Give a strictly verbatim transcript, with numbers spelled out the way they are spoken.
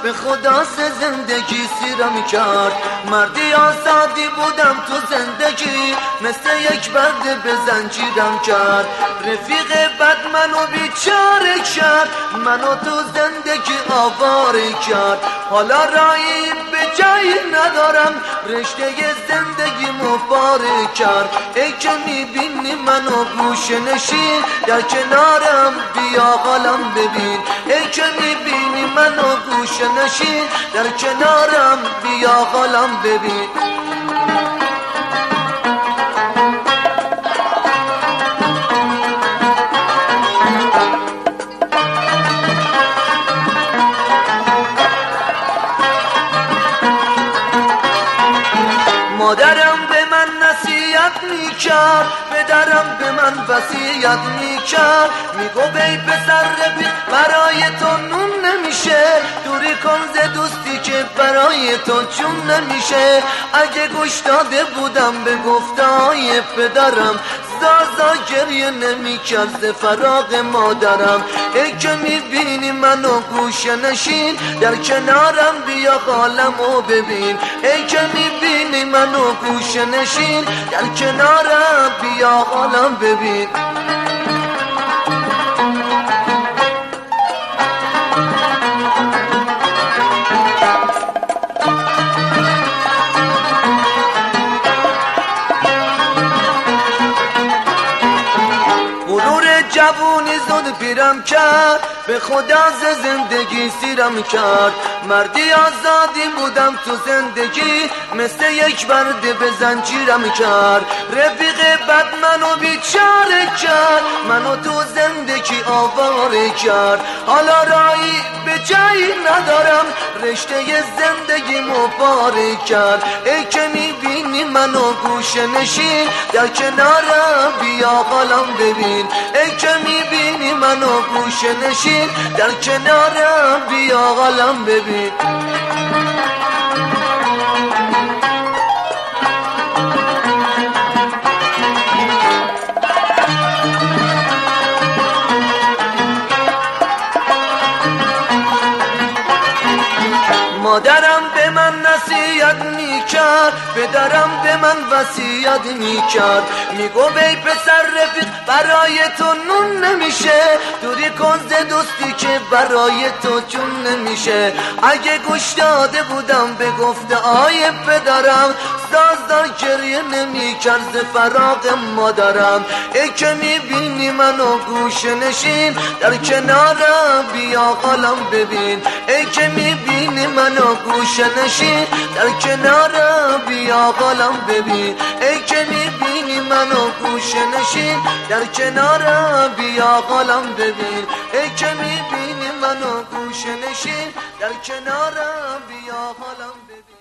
به خدا زندگی سیرم کرد. مردی آزادی بودم تو زندگی، مثل یک برده به زنجیرم کرد. رفیق بد منو بیچاره کرد، منو تو زندگی آواره کرد. حالا راهی به جایی ندارم، رشته زندگی مبارک کرد. ای که میبینی منو گوشه نشین در کنارم، بیا حالم ببین. ای که میبینی منو گوشه نشین در کنارم، بیا حالم ببین. مادرم به من نصیحت میکرد، پدرم به من وصیت میکرد. میگو بی پسر رفیق برای تو نون نمیشه، دوری کن ز دوستی که برای تو چون نمیشه. اگه گوش داده بودم به گفته‌های پدرم، زازا گریه نمی کرد ز فراق مادرم. ای که میبینی منو گوشه نشین در کنارم، بیا حالمو ببین. ای که میبینی منو گوشه نشین در کنارم، بیا حالم ببین. جوونی زود پیرم کرد، به خدا ز زندگی سیرم کرد. مردی آزادی بودم تو زندگی، مثل یک برده به زنجیرم کرد. رفیق بد منو بیچاره کرد، منو تو زندگی آواره کرد. حالا راهی به جایی ندارم، رشته زندگی مبارک کرد. ای که میبینی منو گوشه نشین در کنارم، بیا حالم ببین. ای که میبینی منو گوشه نشین در کنارم، بیا حالم ببین. مادرم به من نصیحت میکرد، پدرم به من وصیت میکرد. میگو بی پسر رفیق برای تو نون نمیشه، دوری کن ز دوستی که برای تو چون نمیشه. اگه گوش داده بودم به گفته‌های پدرم، زازا گریه نمیکرد ز فراق مادرم. ای که میبینی منو گوشه نشین در کنارم، بیا حالم ببین. ای که میبینی منو گوشه نشین در کنارم، بیا حالم ببین. ای که میبینی منو گوشه نشین در کنارم، بیا حالم ببین. ای که میبینی منو گوشه نشین در کنارم، بیا حالم ببین.